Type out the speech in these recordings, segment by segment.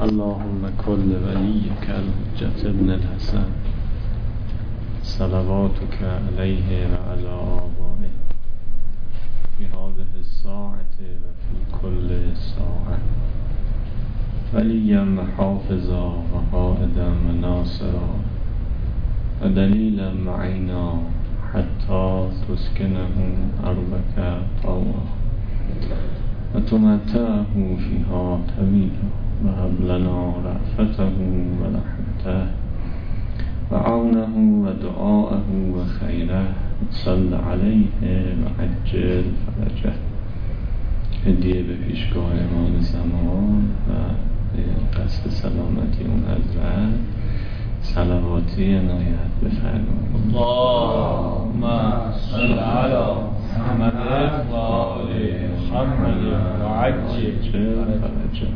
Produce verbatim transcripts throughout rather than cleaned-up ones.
اللهم كل وليك الحجة ابن الحسن صلواتك عليه وعلى آبائه في هذه الساعة وفي كل ساعة وليا وحافظا وقائدا وناصرا ودليلا معينا حتى تسكنه أرضك طوعا وتمتعه فيها طويلا وهب لنا رأفته ورحمته وعونه ودعاءه وخيره صل عليه وعجل فرجه. هدیه به پیشگاه امام زمان و به قصد سلامتی اون حضرت صلواتی عنایت بفرمایید. اللهم صل علی محمد و آل محمد و عجل فرجه.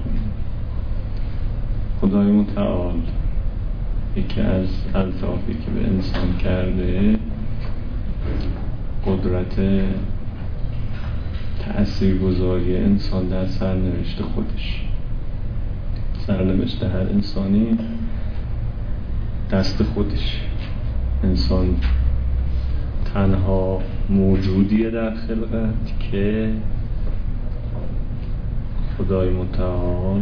خدای متعال یکی از الطافی که به انسان کرده قدرت تأثیرگذاری انسان در سرنوشت خودش. سرنوشت هر انسانی دست خودش. انسان تنها موجودیه در خلقت که خدای متعال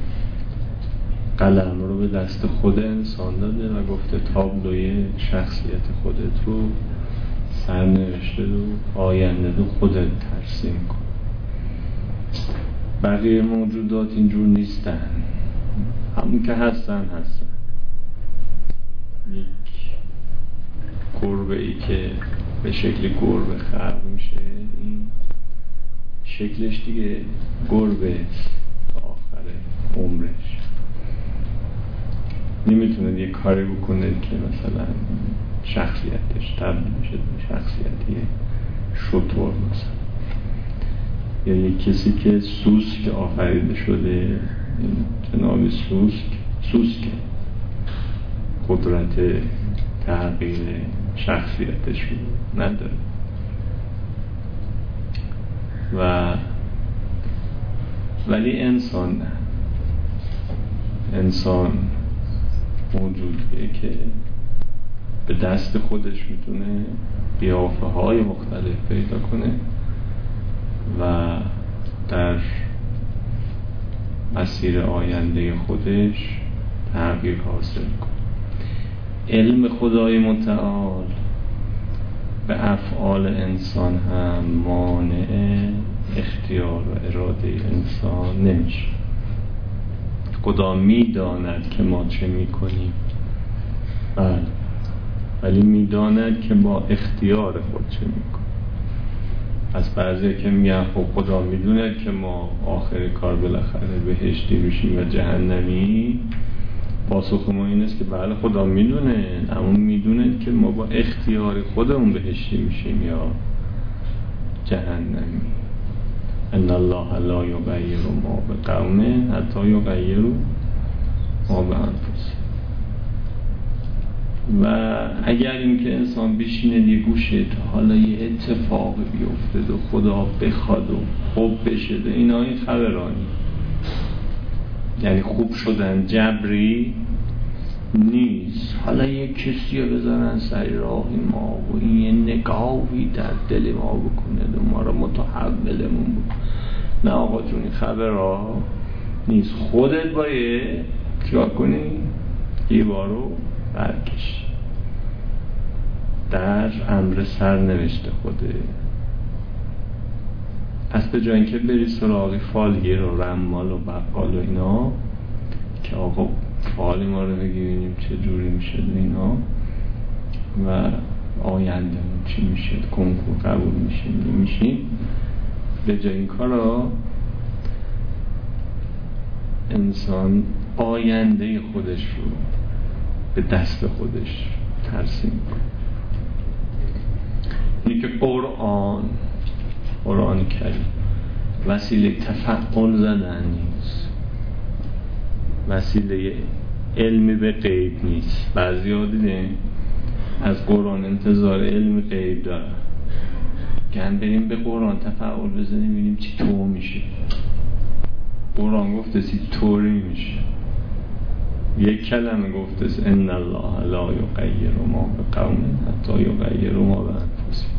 قلم رو به دست خود انسان داده و گفته تابلوی شخصیت خودت رو، سرنوشت رو، آینده رو خودت ترسیم کن. بقیه موجودات اینجور نیستن، همون که هستن هستن. یک گربه ای که به شکل گربه خلق میشه، این شکلش دیگه گربه تا آخر عمرش. نمیتونه یه کاری بکنه که مثلا شخصیتش تبدیل میشه به شخصیتی شتر مثلا، یا یه کسی که سوسک آفریده شده، جناب سوسک سوسک قدرت تغییر شخصیتش رو نداره. و ولی انسان نه. انسان موجودیه که به دست خودش میتونه قیافه های مختلف پیدا کنه و در مسیر آینده خودش تغییر حاصل کنه. علم خدای متعال به افعال انسان هم مانع اختیار و اراده انسان نمیشه. خدا میداند که ما چه میکنیم، بله، ولی میداند که با اختیار خود چه میکنیم. از بعضی که میگن خب خدا میدونه که ما آخر کار بالاخره بهشتی میشیم و جهنمی. پاسخ ما این است که بله خدا میدونه، اما میدونه که ما با اختیار خودمون بهشتی میشیم یا جهنمی. ان الله لا یغیر ما بقوم حتی یغیروا ما بانفسهم. و اگر اینکه انسان بشینه یه گوشه تا حالا یه اتفاق بیفته و خدا بخواد و خوب بشه، اینا این خبرانی، یعنی خوب شدن جبری نیست. حالا یه کسی رو بذارن سر راه ما و این یه نگاهی در دل ما بکنه و ما رو متحولمون بکنه. نه آقا جون، این خبرها نیست. خودت باید چیکار کنی؟ دیوار رو برکشی. در امر سرنوشت خوده. از به جای اینکه بری سراغ فالگیر و رمال و بقال و اینا که آقا فال ما رو بگیریم چه جوری میشه اینا و آینده چی میشه، کنکور قبول میشیم نمیشیم، به جای این کارا انسان آینده خودش رو به دست خودش ترسیم کنه. اینی که قرآن قرآن کریم وسیله تفعال زدن نیست، وسیله علمی به غیب نیست. بعضی ها دیدن از قرآن انتظار علم غیب دارن، گن بریم به قرآن تفعال بزنیم ببینیم چی تو میشه. قرآن گفته چی طوری میشه. یک کلمه گفتست ان الله لا یغیر ما بقوم حتی یغیروا ما بانفسهم.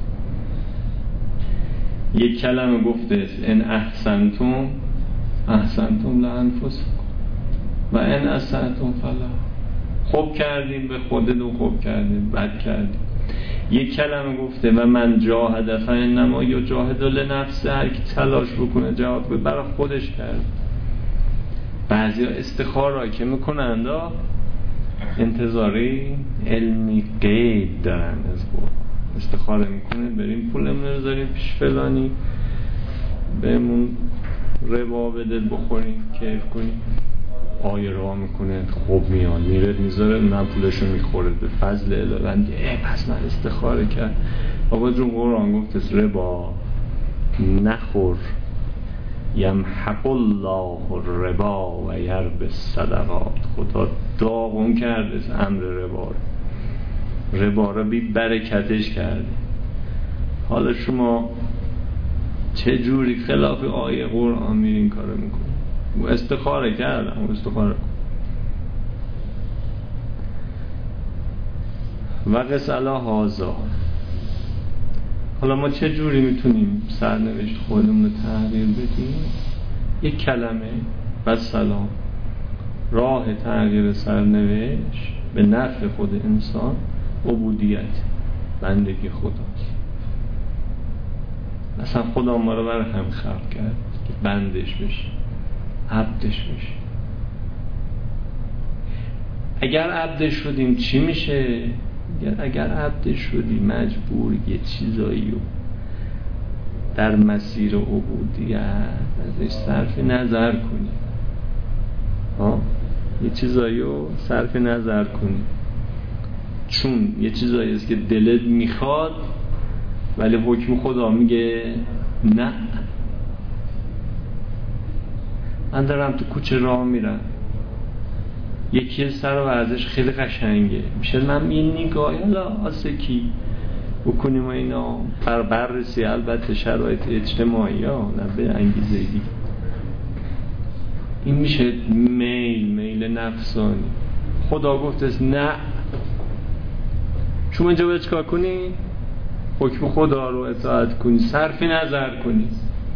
یک کلمه گفتست ان احسنتم احسنتم لانفسکم و ان اسأتم فلا. خوب کردیم به خودتون، خوب کردیم بد کردیم. یک کلمه گفته و من جاهد فانما یجاهد لنفسه، هر کی تلاش بکنه جهاد کنه برای خودش کرد. بعضیا استخاره که میکنند انتظاری علمی غیب دارن از بود استخاره میکنه بریم پولمون رو بذاریم پیش فلانی بهمون ربا بده بخوریم کیف کنیم. آیه راه میکنه خوب میاد میره میذاره من پولشو میخوره به فضل الهی. اه پس من استخاره کرد. بابا جون قرآن گفت ربا نخور یمحق الله الربا و یربی الصدقات. خدا داغون کرده امر ربا رو، ربا رو بی برکتش کرده. حالا شما چه جوری خلاف آیه قرآن میرین کارو میکنه؟ استخاره کردم استخاره و قسلا هازا. حالا ما چه جوری میتونیم سرنوشت خودمون رو تغییر بدیم؟ یک کلمه و سلام. راه تغییر سرنوشت به نفع خود انسان عبودیت، بندگی خداست. مثلا خدا ما رو برای هم خلق کرد که بندش بشه، عبدش بشه. اگر عبدش شدیم چی میشه؟ اگر عبدش شدی مجبور یه چیزایی رو در مسیر عبودیت ازش صرف نظر کنی. ها؟ یه چیزایی رو صرف نظر کنی، چون یه چیزایی است که دلت میخواد ولی حکم خدا میگه نه. من دارم تو کوچه راه میرم، یکی سر و ورزش خیلی قشنگه، میشه من یه نگاه حالا آسکی بکنیم و اینا بر بررسی البته شرایط اجتماعی ها نه به انگیزه دی. این میشه میل میل نفسانی. خدا گفت است نه. شما اینجا باید چکار کنی؟ حکم خدا رو اطاعت کنی، صرف نظر کنی.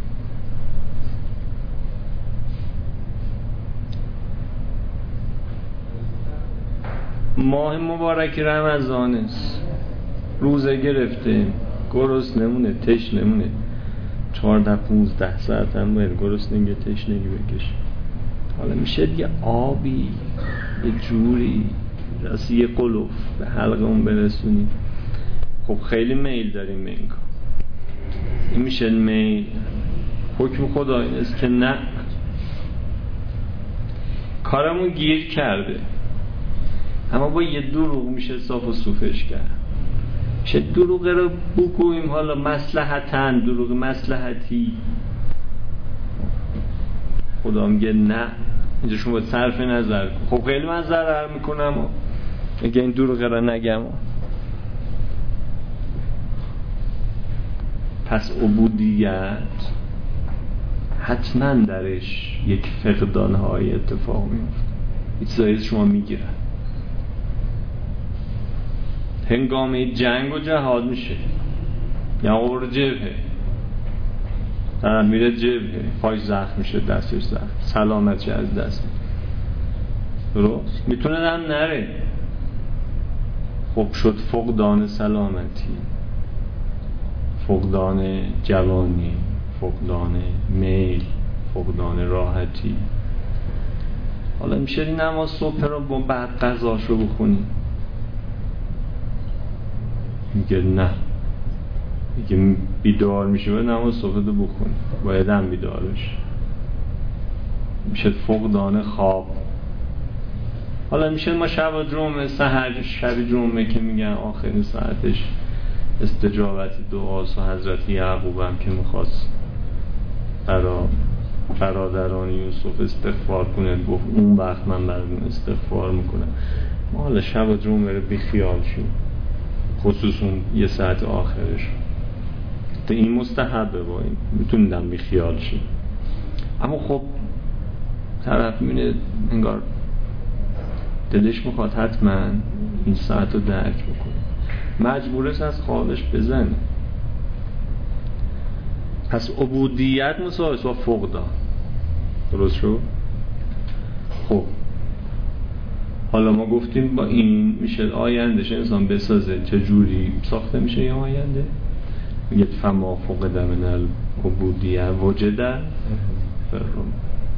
ماه مبارک رمضان است، روزه گرفته، گرست نمونه تش نمونه چهارده پونزده ساعت هم باید گرست نگه تش نگه بکشه. حالا میشه دیگه آبی یه جوری راستی یه قلوف به حلقه اون برسونی. خب خیلی میل داریم به این کار. این میشه میل. حکم خدا این است که نه، کارمون گیر کرده اما با یه دروغ میشه صاف و صوفش کرد. میشه دروغ رو بگوییم حالا مصلحتاً، دروغ مصلحتی. خدا میگه نه، اینجا شما باید صرف نظر کن. خب خیلی من ضرر میکنم اگه این دروغ رو نگم. پس عبودیت حتما درش یک فقدانهای اتفاق میفته، یه چیزایی شما میگیرن. هنگامه جنگ و جهاد میشه یا قبر جبهه، طرف میره جبهه پایش زخم میشه دستش زخم، سلامتی از دست درست میتونه هم نره. خب شد فقدان سلامتی، فقدان جوانی، فقدان میل، فقدان راحتی. حالا میشه نماز صبح رو با بعد قضاش رو بخونی. میگه نه، میگه بیدار میشه باید نماز صبح رو بخونی، باید هم بیدار بشه. میشه فقدان خواب. حالا میشه ما شب جمعه سحر شب جمعه که میگن آخرین ساعتش استجابت دعاست و حضرت یعقوب هم که میخواست برا برادران یوسف استغفار کنه گفت اون وقت من براتون استغفار میکنم. ما حالا شب جمعه رو بی خیال شیم، خصوص اون یه ساعت آخرش. تو این مستحبه با این میتونیدم بی خیال شیم. اما خب طرف میبینه انگار دلش میخواد حتما این ساعت رو درک بکنه، مجبورش از خوابش بزنه. پس عبودیت مساویس با فقدان. درست شد؟ خب حالا ما گفتیم با این میشه آیندهش انسان بسازه. چجوری ساخته میشه این آینده؟ میگه فما فقد من العبودیه وجد فرم.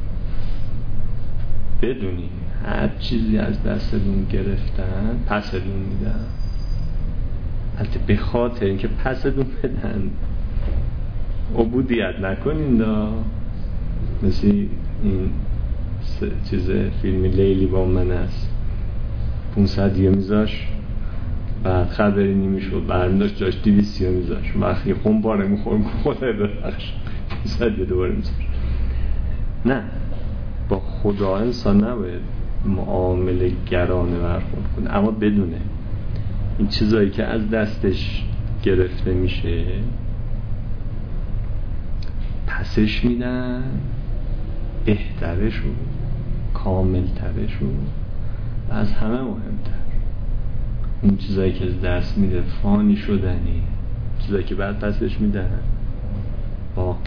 بدونی هر چیزی از دستتون گرفتن پستون میدن. البته به خاطر اینکه پستون بدن عبودیت نکنین دا. مثل این چیز فیلمی لیلی با من است، پونصد یه میذاش بعد خبری نمیشد، برمی داشت جاش دیویسی ها میذاش، وقتی خون باره میخورم خدا ببخش پونصد یه دوباره میذاش. نه، با خدا انسان نباید معامله گرانه برخورد کنه، اما بدونه این چیزایی که از دستش گرفته میشه پسش میدن بهترش رو کاملترش رو و از همه مهمتر اون چیزایی که از دست میده فانی شدنی، چیزایی که بعد پسش میدن باقی.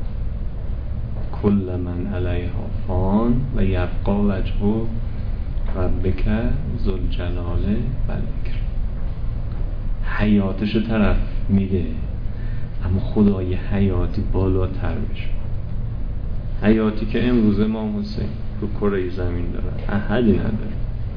کل من علیها فان و یبقا وجه ربک ذوالجلال و الاکرام. حیاتشو طرف میده اما خدای حیاتی بالاتر میشه. حیاتی که امروز امام حسین رو کره زمین دارن احدی نداره.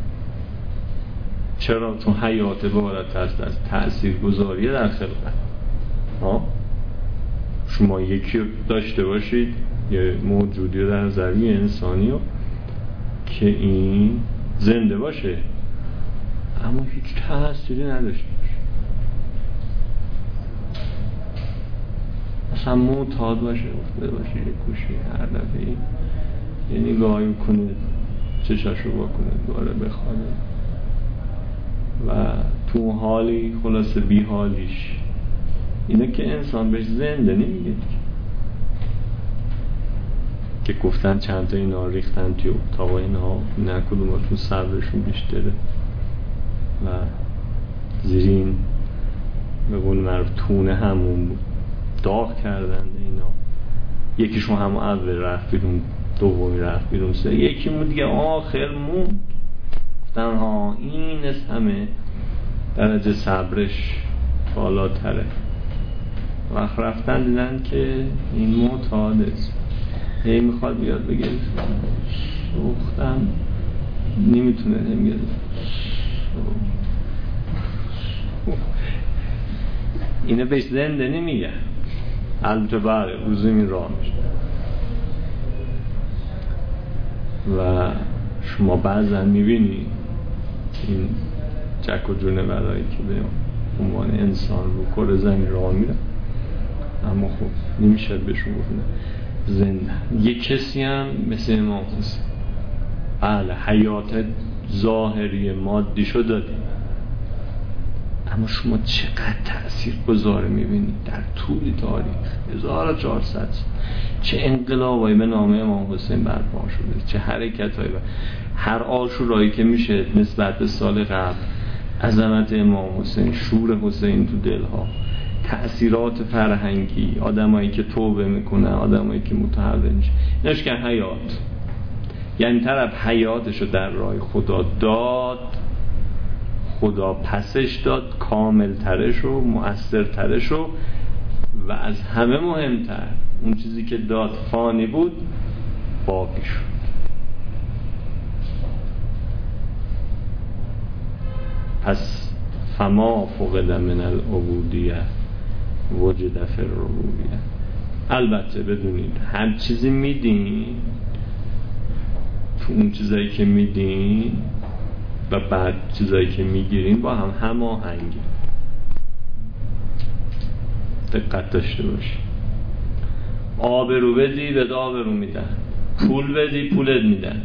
چرا؟ چون حیات بالاتر است از تأثیر گذاری در خلقت. ها؟ شما یکی داشته باشید یه موجودی در زمین انسانی که این زنده باشه اما هیچ تأثیری نداشته باشه، اصلا معتاد باشه، افتاده باشه یه کوشی هر دفعه یه نگاهی کنه چشاشو بکنه دوباره بخوانه و تو حالی خلاصه بی حالیش. اینه که انسان بهش زنده نمیگه که گفتن چند تا اینا ریختن توی اتاق اینا نه کدوماتون صبرشون بیشتره و زیرین به قول معروف تونه همون بود داغ کردن اینا. یکیشون همون اول رفت بیرون، دومی رفت بیرون، سه یکی مون دیگه آخر موند. گفتن ها این از همه درجه صبرش بالاتره. وقت رفتن دیدن که این معتاد است، هی میخواد بیاد بگه سوختم نمیتونه نمیگه اینه بهش زنده نمیگه. البته بله روزی می راه میشه و شما بعضا میبینی این جک و جونه برایی که به عنوان انسان رو کره زمین راه میره اما خب نمیشه بهشون گفتن زنده. یک کسی هم مثل امام حسین بله حیات ظاهری مادی شو دادیم اما شما چقدر تأثیر گذاره میبینید در طول تاریخ هزار و چهارصد چه انقلابایی به نام امام حسین برپا شده، چه حرکتایی. هر عاشورایی که میشه نسبت به سال قبل عظمت امام حسین، شور حسین تو دلها، تأثیرات فرهنگی، آدمایی که توبه میکنن، آدمایی که متحول میشه، ایناش که حیات یعنی طرف حیاتشو در راه خدا داد، خدا پسش داد کامل ترش و مؤثر ترش و و از همه مهمتر اون چیزی که داد فانی بود باقی شد. پس فما فقد من العبودیه وجد فی الربوبیه. البته بدونید هر چیزی میدین تو اون چیزایی که میدین و بعد چیزایی که میگیرین با هم هماهنگه. دقت داشته باشی. آبرو بدی به آبرو میدن، پول بدی پولت میدن،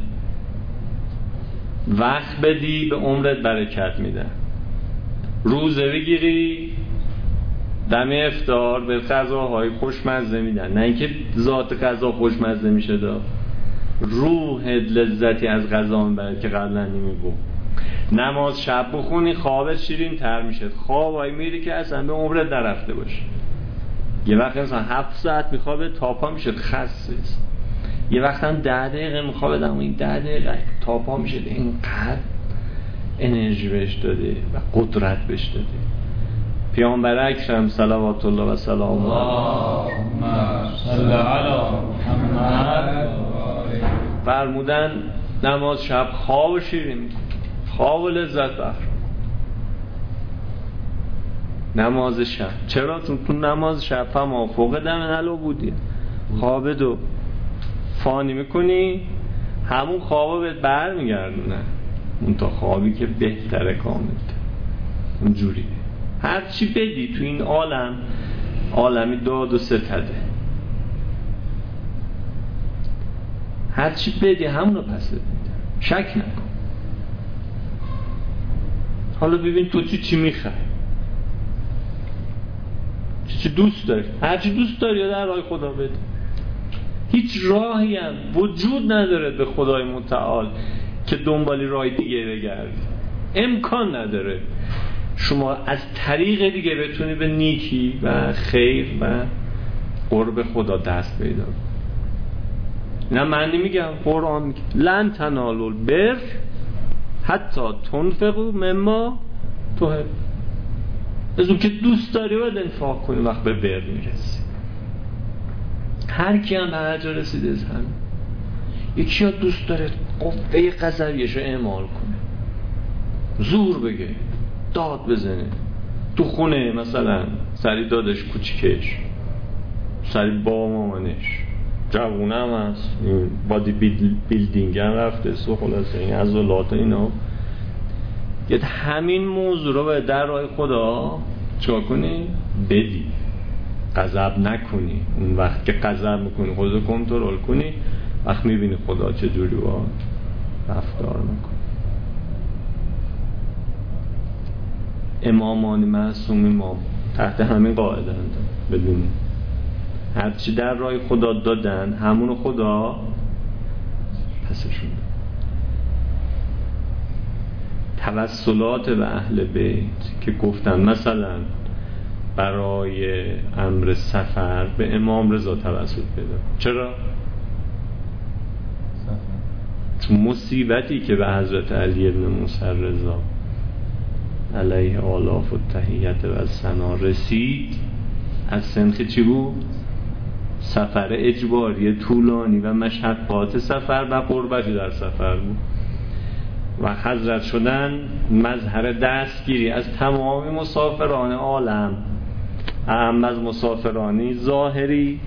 وقت بدی به عمرت برکت میدن، روزه بگیری دم افطار به غذاهای خوشمزه میدن، نه اینکه ذات غذا خوشمزه میشه دا روح لذتی از غذا میبره که قبلا نمیبود. نماز شب بخونی خوابت شیرین تر میشه، خوابایی میری که اصلا به عمرت نرفته باشه. یه وقت مثلا هفت ساعت میخوابه تا پا میشه خسته است، یه وقت هم ده دقیقه میخوابه اما این ده دقیقه تا پا میشه. اینقدر انرژی بهش داده و قدرت بهش داده. پیامبر اکرم صلوات الله و سلام اللهم صل علی محمد فرمودن نماز شب خواب شیرین، خواب و لذت بخش. نماز شب چرا؟ تو تو نماز شب فما فوق دم نلو بودی، خواب دو فانی میکنی همون خوابا بهت بر میگردونه، اون تا خوابی که بهتره کامل اونجوری. هر چی بدی تو این عالم، عالمی داد و ستده، هر چی بدی همونو پس بده، شک نکن. حالا ببین تو چی چی میخوای، چی چی دوست داری، هر چی دوست داری یا در راه خدا بده. هیچ راهی هم وجود نداره به خدای متعال که دنبالی راه دیگه بگردی، امکان نداره شما از طریق دیگه بتونی به نیکی و خیر و قرب خدا دست پیدا کنی. نه من نمیگم، قرآن میگه لن تنالوا البر حتی تنفقوا مما تحب. از اون که دوست داری باید انفاق کنی وقت به بر میرسی. هر کی هم به هر جا رسیده از همین. یکی ها دوست داره قوه غضبیشو اعمال کنه، زور بگه، داد بزنه تو خونه، مثلا سری دادش کوچیکش، سری با مامانش، جوونه هم هست، بادی بیلدینگ هم رفته سو، خلاصه این عضلات اینا. یه همین موضوع رو به در راه خدا چا کنی؟ بدی، غضب نکنی. اون وقت که غضب میکنی خودتو کنترل کنی، وقت میبینی خدا چجوری با رفتار میکنی. امامان معصوم امام تحت همین قاعده اند، بدونی هرچی در راه خدا دادن همونو خدا پسشون. توسلات به اهل بیت که گفتن مثلا برای امر سفر به امام رضا توسل پیدا. چرا؟ مصیبتی که به حضرت علی ابن موسی رضا علیه آلاف و تحییت و ثنا رسید از سنخ چی بود؟ سفر اجباری طولانی و مشقات سفر و قربتی در سفر بود و حضرت شدن مظهر دستگیری از تمام مسافران عالم، اهم از مسافرانی ظاهری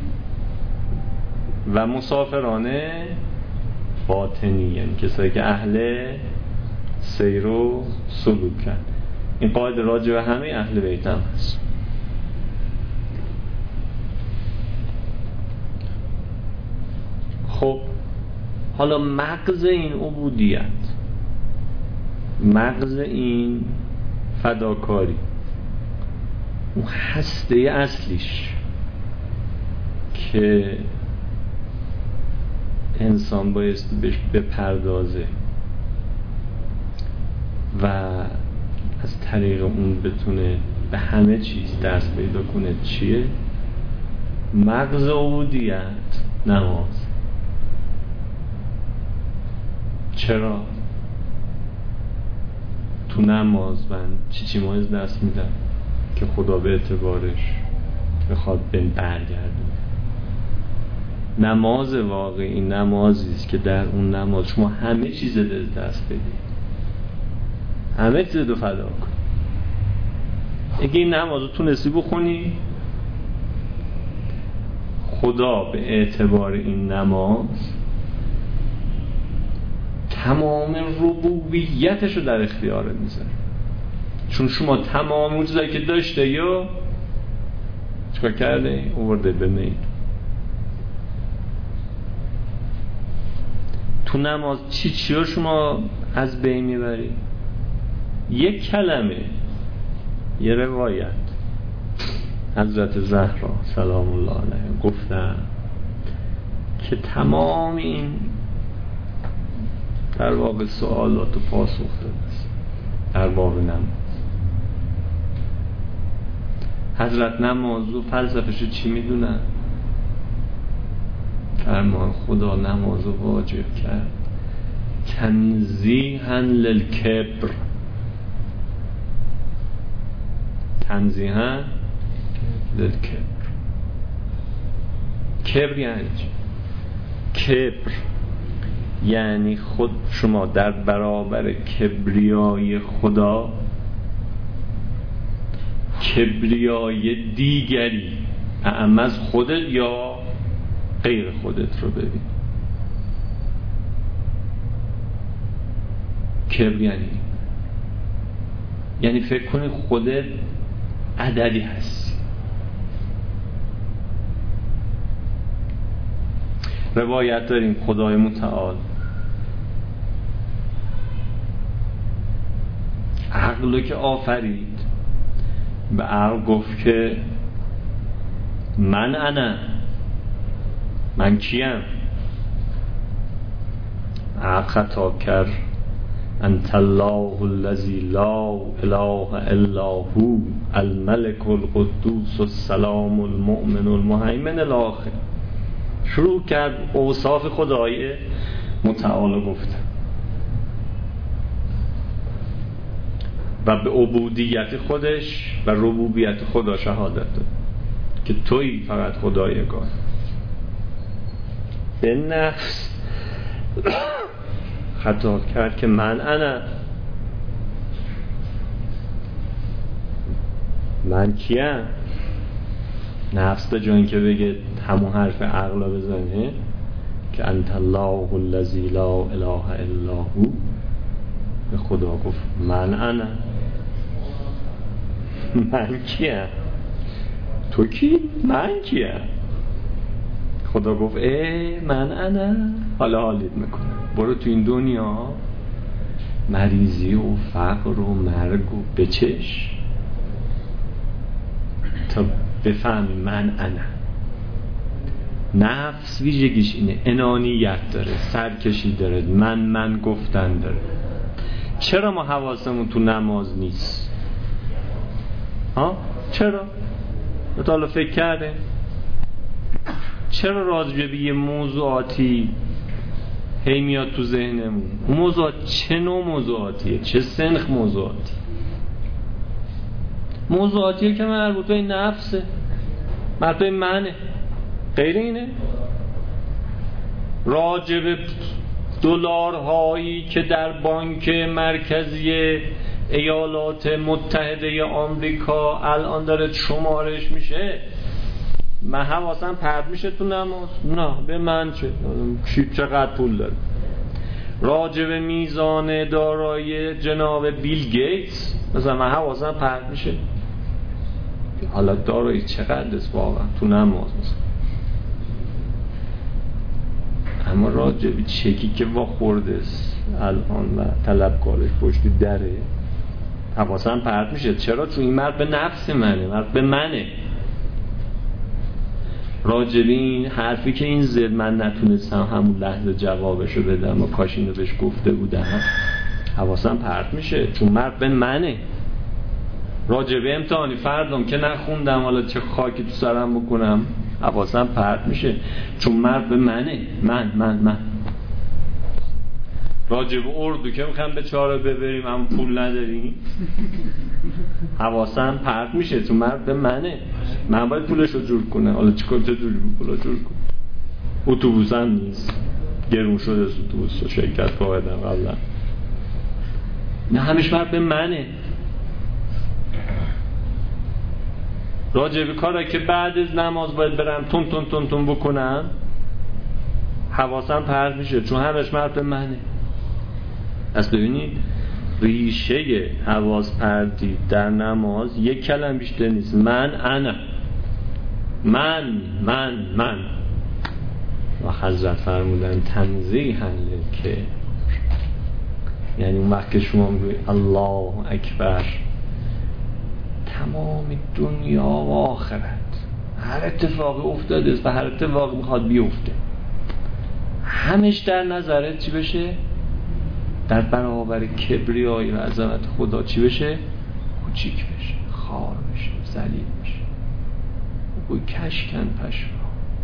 و مسافران باطنی، یعنی کسایی که اهل سیر و سلوکن. این قاعده راجع به همه اهل بیت هم هست. خب حالا مغز این عبودیت، مغز این فداکاری، اون هسته اصلیش که انسان بایستی بهش بپردازه و از طریق اون بتونه به همه چیز دست پیدا کنه، چیه؟ مغز عبودیت نماز. چرا؟ تو نماز من چی چی ما از دست میدم که خدا به اعتبارش بخواد بین برگردونه. نماز واقعی نمازی است که در اون نماز شما همه چیز دست بدید، همه چیز رو فدا کن. اگه این نماز رو تونستی بخونی، خدا به اعتبار این نماز تمام ربوبیتش رو در اختیارت میذاره، چون شما تمام اون چیزایی که داشته یا چکار کرده؟ آورده به میل. تو نماز چی چی رو شما از بین میبری؟ یک کلمه، یه روایت حضرت زهرا سلام الله علیها گفتن که تمام این در واقع سوالات و پاسخ داده است در باب نماز. حضرت نماز و فلسفه‌شو چی میدونن؟ فرمان خدا نماز رو واجب کرد تنزیها للکبر. تنزیها للکبر. کبر یعنی چی؟ کبر یعنی خود شما در برابر کبریای خدا کبریای دیگری اعم از خودت یا غیر خودت رو ببین. کبر یعنی یعنی فکر کنی خودت عددی هستی. روایت داریم خدای متعال عقل که آفرید به عقل گفت که من انا، من کیم؟ عقل خطاب کرد انت الله الذی لا اله الا هو الملك القدوس السلام المؤمن المهیمن الاخر. شروع کرد اوصاف خدای متعال گفت و به عبودیت خودش و ربوبیت خدا شهادت داد که تویی فقط خدایگاه. به نفس خطاب کرد که من انا، من کیم؟ نفس به جای که بگه همون حرف عقل بزنه که انت الله الذی لا اله الا هو، به خدا گفت من انا، من کیم؟ تو کی؟ من کیم؟ خدا گفت ای من انا، حالا حالیت میکنه. برو تو این دنیا مریضی و فقر و مرگ و بچش تا بفهمی من انا. نفس ویژگیش اینه، انانیت داره، سرکشی داره، من من گفتن داره. چرا ما حواسمون تو نماز نیست؟ ها؟ چرا؟ تا حالا فکر کرده؟ چرا راجع به یه موضوعاتی هی میاد تو ذهنمون؟ موضوعات چه نوع موضوعاتیه؟ چه سنخ موضوعاتی؟ موضوعاتیه که مربوط به نفسه، مربوط به منه، غیر اینه. راجع به دلارهایی که در بانک مرکزی ایالات متحده آمریکا الان داره شمارش میشه، من حواسم پرت میشه تو نماز؟ نه، به من چه؟ کی چقدر پول داره؟ راجع به میزان دارایی جناب بیل گیتس مثلا من حواسم پرت میشه؟ حالا دارایی چقدر است واقعا تو نماز مثلا؟ اما راجع به چکی که وا خورده است الان و طلبکارش پشت دره حواسم پرت میشه. چرا؟ چون این مرد به نفس منه، مرد به منه. راجع به این حرفی که این زد من نتونستم همون لحظه جوابشو بدم و کاش اینو بهش گفته بودم، حواسم پرت میشه چون مرد به منه. راجع به امتحانی فردام که نخوندم حالا چه خاکی تو سرم بکنم، حواسم پرت میشه چون مرد به منه، من من من. راجع به اردو که میخوام به چاره ببریم اما پول نداریم، حواسم پرت میشه چون مرد به منه، من باید پولشو جور کنم. حالا چیکار چجوری پولو جور کنم؟ اتوبوس هم نیست، گرون شده است اتوبوس رو شرکت واحدم قبلا. نه، همش مرد به منه. راجع به کاری که بعد از نماز باید برم تون تون تون تون بکنم، حواسم پرت میشه چون همش مرد به منه. پس ببینید ریشه حواس پرتی در نماز یک کلمه بیشتر نیست، من انا، من من من. و حضرت فرمودن تنزیها للکبر، یعنی اون وقت که شما میگوی الله اکبر، تمام دنیا و آخرت، هر اتفاقی افتاده است و هر اتفاقی میخواد بیفته، همش در نظرت چی بشه؟ در برابر کبریای و عظمت خدا چی بشه؟ کوچیک بشه، خار بشه، ذلیل بشه. بوی کشکن پشما،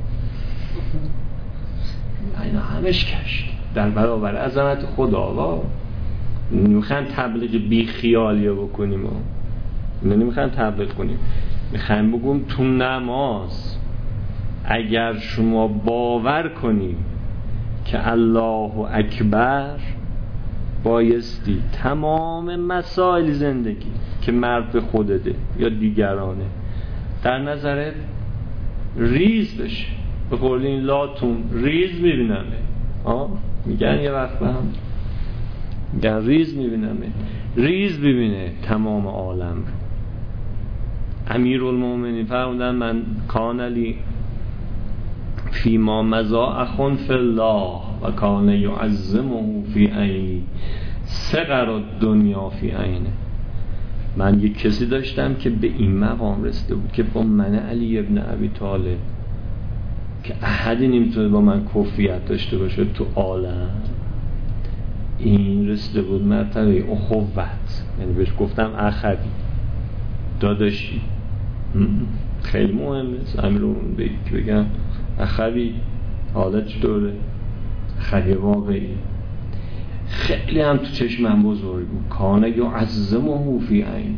اینا همش کشک در برابر عظمت خدا. نمیخوایم تبلیغ بی خیالی بکنیم، نمیخوایم تبلیغ کنیم، میخوایم بگم تو نماز اگر شما باور کنی که الله اکبر، بایستی تمام مسائل زندگی که مرد به خودته یا دیگرانه در نظرت ریز بشه. به قول این لاتون ریز میبینمه، میگن یه وقت به هم میگن ریز میبینمه، ریز ببینه تمام عالم. امیرالمومنین فرمودن من کان لی فیما مضا اخون فی الله و کان یعظمه فی عینی صغر الدنیا فی عینه. من یک کسی داشتم که به این مقام رسیده بود که با من علی ابن ابی طالب که احدی نمیتونه با من کفریت داشته باشه تو عالم، این رسیده بود مرتبه اخوت، یعنی بهش گفتم اخوی، داداشی. خیلی مهمه امیرون بگی که بگم اخوی حالت چطوره؟ اخوی واقعی. خیلی هم تو چشمم بزرگ بود. کانه یعظمه فی عینی.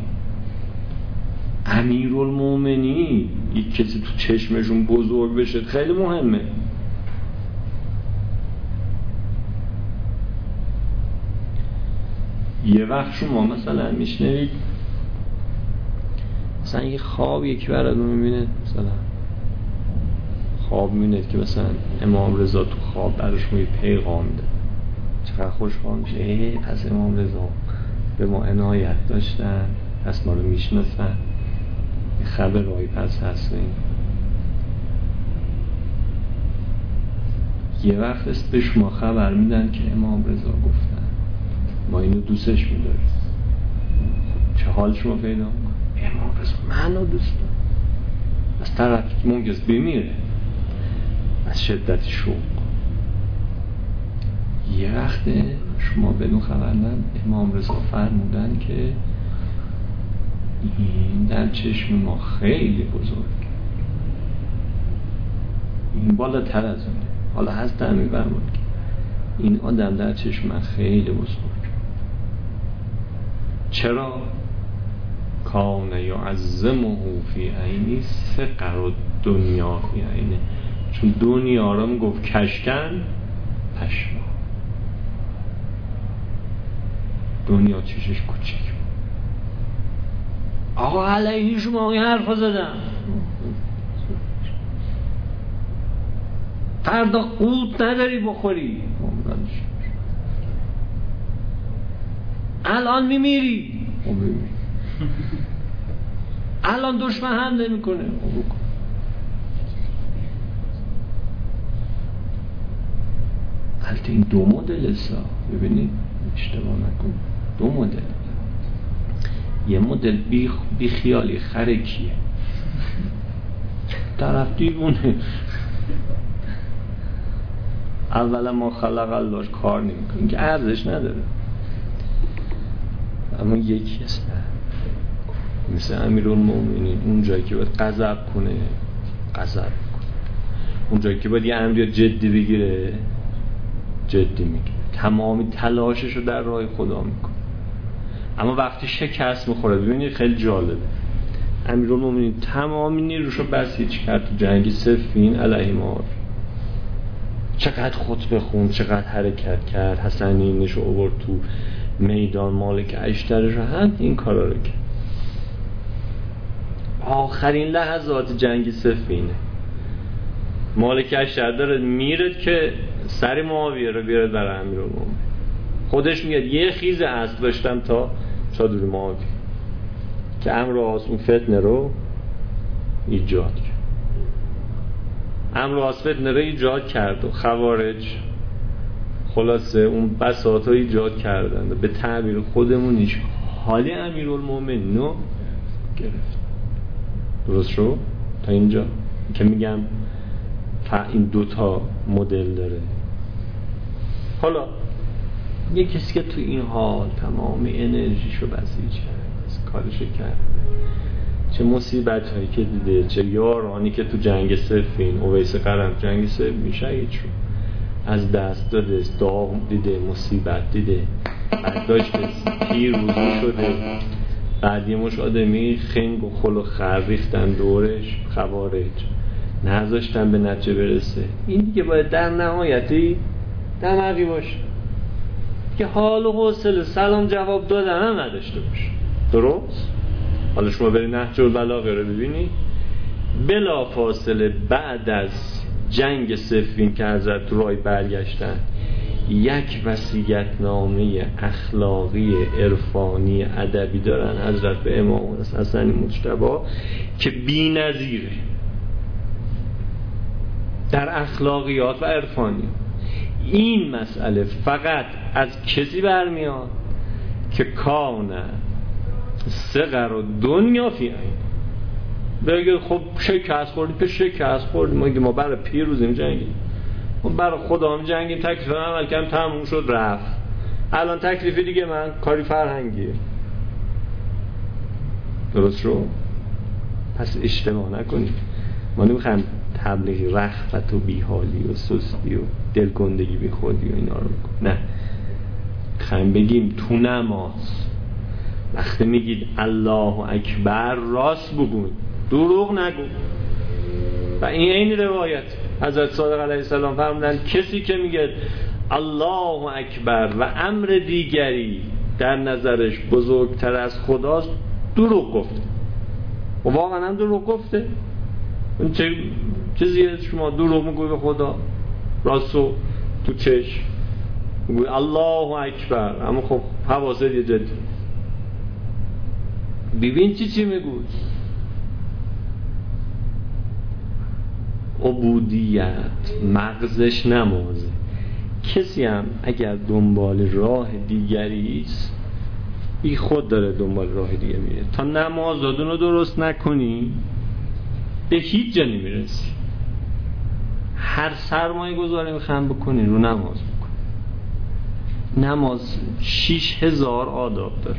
امیرالمومنین یک کسی تو چشمشون بزرگ بشه خیلی مهمه. یه وقت شما مثلا میشنوید مثلا یه خواب یکی براتون میبینه، مثلا خواب میبینه که مثلا امام رضا تو خواب براشون یه پیغام ده، چقدر خوشحال میشه. ای پس امام رضا به ما عنایت داشتن، پس ما رو میشناسن، یه خبر رایی پس هست. یه وقت است به شما خبر میدن که امام رضا گفتن ما اینو دوستش میداریم. چه حال شما پیدا میکنه؟ امام رضا منو دوست دارم. از طرف ممکن است بمیره از شدت شوق. یه وقت شما بدون خبر ندن امام رضا فرمودن که این در چشم ما خیلی بزرگ، این بالاتر از اونه. حالا هست در میبرمون که این آدم در چشم من خیلی بزرگ. چرا؟ کان یعظمه فی عینی صغر الدنیا فی عینه. چون دنیا رو میگفت کشکن پشما، دنیا چشش کوچیک. آقا علیه شما این حرف زدم، فردا قوت نداری بخوری، الان میمیری، الان دشمن هم نمی کنه. البته این دو مدل سا ببینید اشتباه نکن، دو مدل. یه مدل بی, بی خیالی خرکیه، طرف دیوونه، اولا ما خلق الله کار نمی کنیم که ارزش نداره. اما یکی هست مثل امیرالمومنین، اون جایی که باید غضب کنه غضب کنه، اون جایی که باید یه امر جدی بگیره جدی میگیره، تمامی تلاشش رو در راه خدا میکنه. اما وقتی شکست میخوره، ببینید خیلی جالبه، امیرالمومنین تمامی نیروش رو بسیج کرد تو جنگ صفین علیه ما، چقدر خطبه خوند، چقدر حرکت کرد، حسنینش رو آورد تو میدان، مالک اشترش رو هم این کارا رو کرد. آخرین لحظات جنگ صفینه، مالک اشتر داره میرد که سر معاویه رو بیارد برای امیرالمومنین. خودش میگه یه خیز اسب داشتم تا چادر معاویه که امر آسون فتنه رو ایجاد کرد. امر آسون فتنه رو ایجاد کرد و خوارج خلاصه اون بساط ها ایجاد کردن. به تعبیر خودمونیش حالی امیرالمومنین رو گرفت. درست شو تا اینجا که میگم این دوتا مدل داره. حالا یه کسی که تو این حال تمام انرژیشو بسیج کرده، کارشو کرده، چه مصیبت هایی که دیده، چه یارانی که تو جنگ صفین، اویس قرن جنگ صفین شهید شد، از دست داده، داغ دیده، مصیبت دیده، بعد داشته پیروزی شده، بعد یه مش آدمی خنگ و خل و خر ریختن دورش، خوارج نذاشتن به نتیجه برسه. این دیگه باید در نهایتی دماغی باشه که حال و حوصله سلام جواب دادن هم نداشته باشه. درست؟ حالا شما برید نهج البلاغه رو ببینید، بلا فاصله بعد از جنگ صفین که حضرت رای برگشتن، یک وصیت‌نامه اخلاقی عرفانی ادبی دارن حضرت به امام حسن مجتبی که بی‌نظیره در اخلاقیات و عرفانی. این مسئله فقط از کسی برمیاد که کان صغر و دنیا فی عین. بگه خب شکست خوردیم، به شکست خوردیم، ما ما برای پیروزیم جنگیم، ما برای خدا هم جنگیم، تکلیف من عمل کردم تموم شد رفت. الان تکلیفی دیگه من کاری فرهنگیه. درست رو؟ پس اشتباه نکنید. ما نمیخوایم تبلیغ رخت و بیحالی و سستی و دلگندگی بی خودی و اینا رو بکنیم. نه، میخوایم بگیم تو نماز وقتی میگید الله اکبر راست بگوید، دروغ نگو. و این این روایت حضرت صادق علیه السلام فرمودن کسی که میگه الله اکبر و امر دیگری در نظرش بزرگتر از خداست دروغ گفته. و واقعا هم دروغ گفته. این چه چیزیه شما دروغ میگوی به خدا؟ راستو تو چشم میگوی الله اکبر، اما خب حواست یه جدی. ببین چی چی میگوی. عبودیت مغزش نمازه. کسی هم اگر دنبال راه دیگری است بی خود داره دنبال راه دیگه میره. تا نماز دادون رو درست نکنی به هیچ جا نمیرسی. هر سرمایه گذاری میخوام بکنی رو نماز بکن. نماز شیش هزار آداب داره،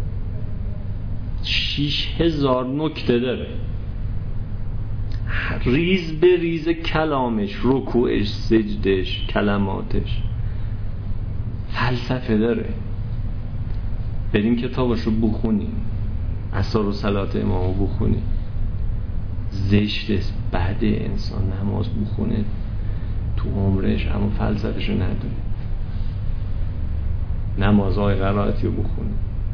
شیش هزار نکته داره، ریز به ریز کلامش، رکوعش، سجدش، کلماتش فلسفه داره. بریم کتابشو بخونیم، اثار و صلات امامو بخونیم. زشت است بعد انسان نماز بخونه تو عمرش اما فلسفهشو نداره. نمازهای قرائتی رو بخونه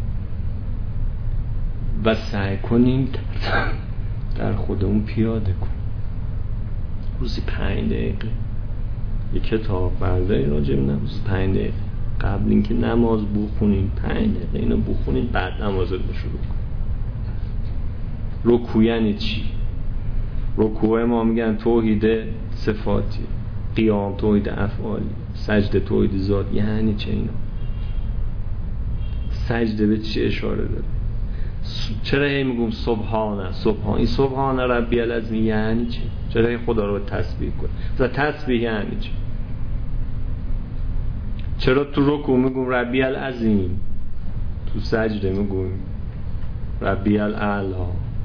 و سعی کنیم در خودمون پیاده کنیم. روزی پنج دقیقه یک کتاب برداری راجع به نماز، پنج دقیقه قبل اینکه نماز بخونیم پنج دقیقه اینو بخونیم، بعد نماز رو شروع کنیم. رکوع یعنی چی؟ رکوع ما میگن توحید صفاتی، قیام توحید افعالی، سجده توحید ذات. یعنی چه اینا؟ سجده به چی اشاره داره؟ چرا هی میگم سبحانه سبحان؟ این سبحانه ربی العظیم یعنی چی؟ چرا هی خدا رو تسبیح کنه؟ مثلا تسبیح یعنی چی؟ چرا تو رکوع میگم ربی العظیم، تو سجده میگم ربی الاعلی؟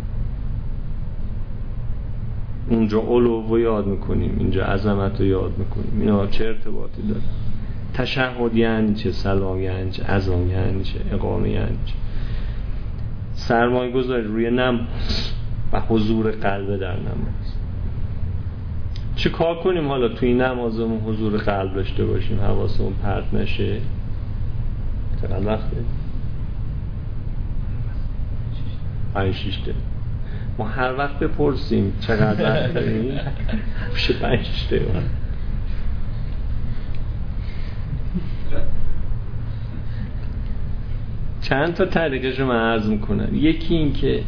اونجا علو رو یاد میکنیم، اینجا عظمت رو یاد میکنیم. اینا چه ارتباطی داره؟ تشهد یعنی چه؟ سلام یعنی چه؟ اذان یعنی چه؟ اقامه یعنی چه؟ سرمایه گذاری روی نماز و حضور قلب در نماز. چه کار کنیم حالا توی نمازمون حضور قلب داشته باشیم، حواسمون پرت نشه؟ چقدر وقته؟ پنج شیش دقیقه. ما هر وقت بپرسیم چقدر وقت داریم میشه پنج شیش دقیقه. چند تا طریقش رو من عرض میکنم. یکی این که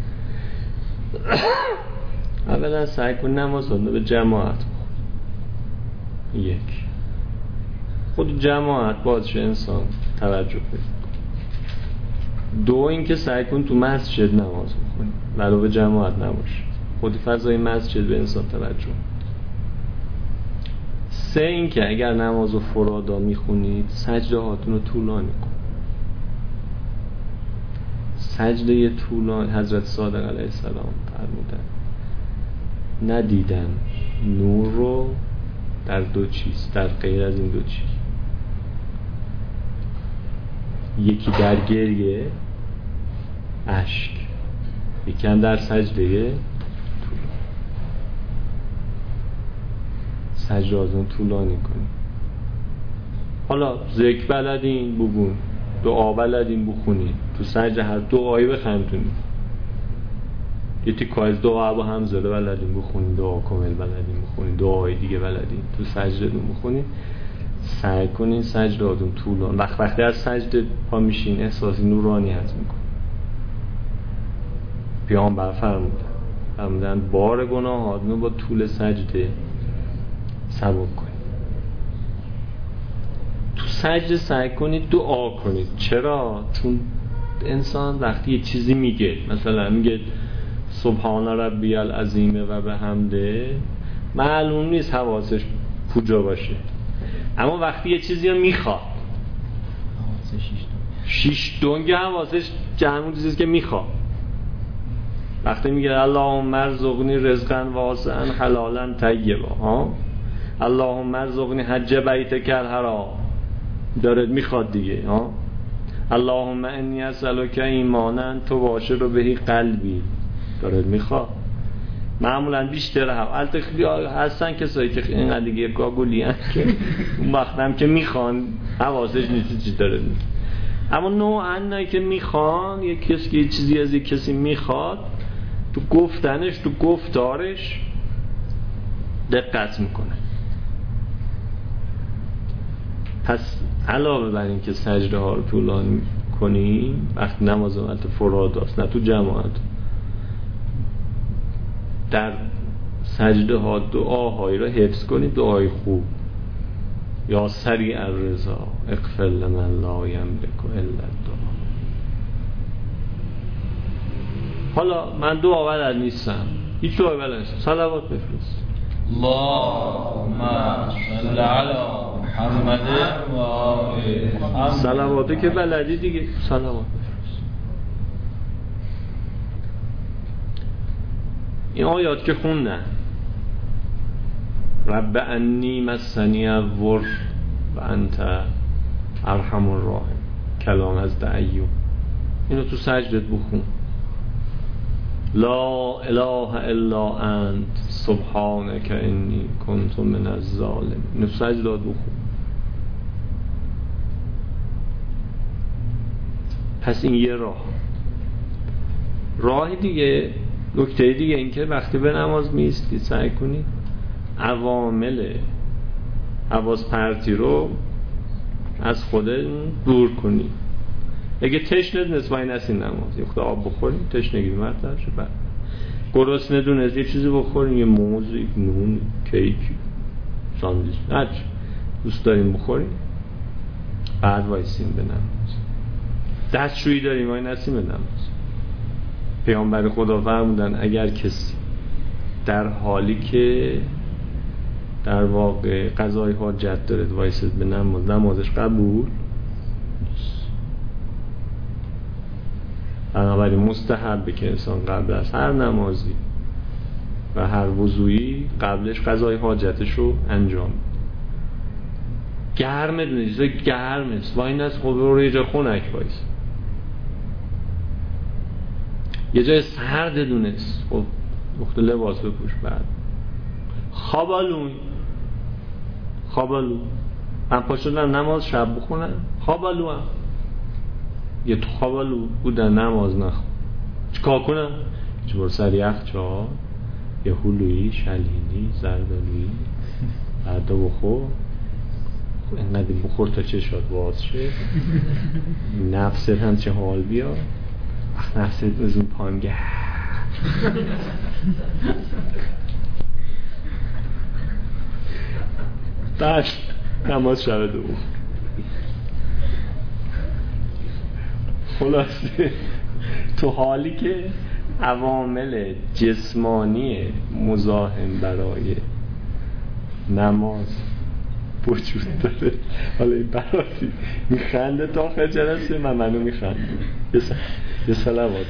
اولا سعی کن نماز رو به جماعت بخون. یک، خود جماعت بازش انسان توجه بید. دو این که سعی کن تو مسجد نماز بخونی ولو به جماعت نباشه، خود فضای مسجد به انسان توجه. سه این که اگر نماز و فرادا میخونید سجده هاتون رو طولانی کن. سجده طولانی حضرت صادق علیه السلام فرمودن ندیدم نور رو در دو چیز، در غیر از این دو چیز، یکی در گریه اشک، یکی هم در سجده طولانی. سجده هاتون طولانی کنید. حالا ذکر بلدین بگون، دعا بلدین بخونین، تو سجده هر دعایی بخندونید. یه تیکه از دعا با همزه بلدین بخونین، دعا کامل بلدین بخونین، دعای دیگه بلدین تو سجده دون بخونین. سعی کنین سجده هاتون طولانی. وقت وقتی از سجده پا میشین احساسی نورانیت میکنین. پیامبر فرمودن فرمودن بار گناهاتون رو با طول سجده سبک کنید. تو سجده سعی کنید دعا کنید. چرا؟ چون انسان وقتی یه چیزی میگه، مثلا میگه سبحان ربی العظیم و بحمده، معلوم نیست حواسش کجا باشه، اما وقتی یه چیزی رو میخواد شیش دنگ حواسش جمعون چیزی که میخواد. وقتی میگه اللهم ارزقنی رزقا واسعا حلالا طیبا، ها اللهم ارزقنی حج بیتک الحرام، داره میخواد دیگه، ها اللهم انی اسالک ایمانا تو باشه رو بهی قلبی، داره میخواد. معمولا بیشتر هم البته خیلی هستن کسایی که اینقدر دیگه گاگولی هن که اون وقت هم که میخوان حواسش نیست چی داره میگه، اما نوعا نه که میخوان یک کسی که چیزی از یک کسی میخواد تو گفتنش تو گفتارش دقت میکنه. پس علاوه بر این که سجده ها رو طولانی کنیم وقتی نماز وقت فراد است، نه تو جماعت، در سجده ها دعاهایی رو حفظ کنید، دعای خوب، یا سریع الرضا اغفر لمن لا یملک الا الدعا. حالا من دعا بلد نیستم، هیچ دعا بلد نیستم، صلوات بفرست. اللهم صل علی محمد و آله. صلواتی که بلدی دیگه صلوات بفرست. این آیات که خوندن رب انی مسنی الضر و انت ارحم الراحمین، کلام از ایوب، اینو تو سجدت بخون. لا اله الا انت سبحانک انی کنت من الظالمین، اینو تو سجدت بخون. پس این یه راه. راه دیگه، نکته دیگه این که وقتی به نماز میستید سعی کنید عوامل حواس پرتی رو از خودتون دور کنید. اگه تشنه نسبای نسین نماز، یه خدا آب بخورید تشنگی مرتب شه، بعد گرسنه دونست یه چیزی بخورید، یه موز، یک نون، کیک، ساندویچ، هر چی دوست داریم بخورید، بعد وایسیم به نماز. دستشویی داریم وای نسیم به نماز. پیامبر خدا فرمودن اگر کسی در حالی که در واقع قضای حاجت داره وایسد به نماز، نمازش قبول نیست. بنابراین مستحبه که انسان قبل از هر نمازی و هر وضوئی قبلش قضای حاجتش رو انجام. گرمه دونید گرمه وای نست، خب رو یه جا خونک وایس، یه جای سرد دونست، خب وقت لباس بپوش. بعد خوابالون خوابالون من پا شدم نماز شب بخونم، خوابالو هم یه تو خوابالو بودن نماز نخون، چیکار کنم؟ چه بر سر یخچال یه هلویی، شلینی، زردالویی بعد بخور، اینقدر بخور تا چشات باز شه، نفست هم چه حال بیاد، نفست از اون پایم گه بعد نماز شب دو. خلاصه تو حالی که عوامل جسمانی مزاحم برای نماز وجود داره. حالا این براتی میخنده تا آخر جلسه من منو میخنده. یه سل... یه صلوات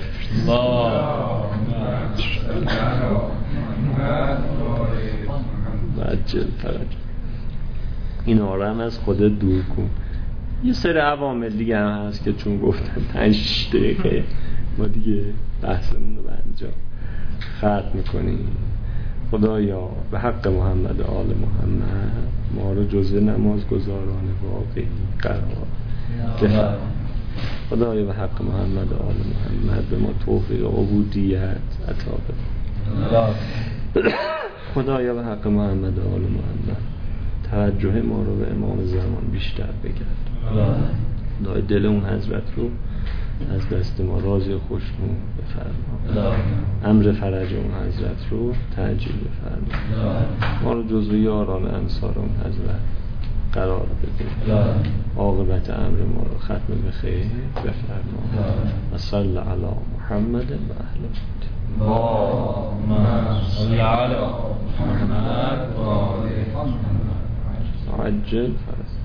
مجل فرج. این آرام از خودت دور کن. یه سری عوامل دیگه هم هست که چون گفتن پنج دقیقه ما دیگه بحثمون رو به انجام ختم میکنیم. خدایا به حق محمد و آل محمد ما رو جزء نماز گزاران واقعی قرار ده. خدایا به حق محمد و آل محمد به ما توفیق عبودیت عطا بده. خدایا به حق محمد و آل محمد توجه ما رو به امام زمان بیشتر بگرد. خدای دل اون حضرت رو از دست ما راضی و خوشنود بفرما. امر فرج اون حضرت رو تعجیل بفرما. ما رو جزو یاران انصار اون حضرت قرار بده. عاقبت امر ما رو ختم به خیر بفرما. و صلی علی محمد و اهل بیت. اللهم صل علی محمد و آل محمد. عجل فرج.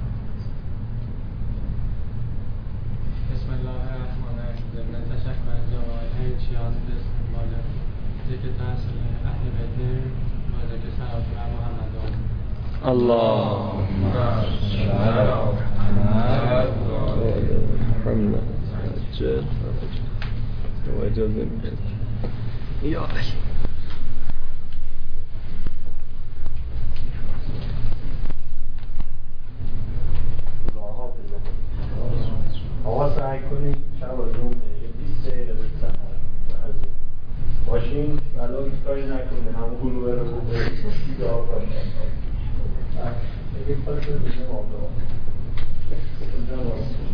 بسم الله الرحمن الرحیم. ضمن تشکر از جوایای چیان به استقبال ذکر تحصیل اهل بیت و ذکر صلوات بر محمد و اللهم صل علی محمد و آل محمد. عجل فرج. و اجازه میده یا علی. آقا سعی کنید شب از اون یه بیست دقیقه به سفر از باشین ولی هیچ کاری نکنید همون گلوه رو بکنید بیدار باشید. یک پاس رو بزنم آبدار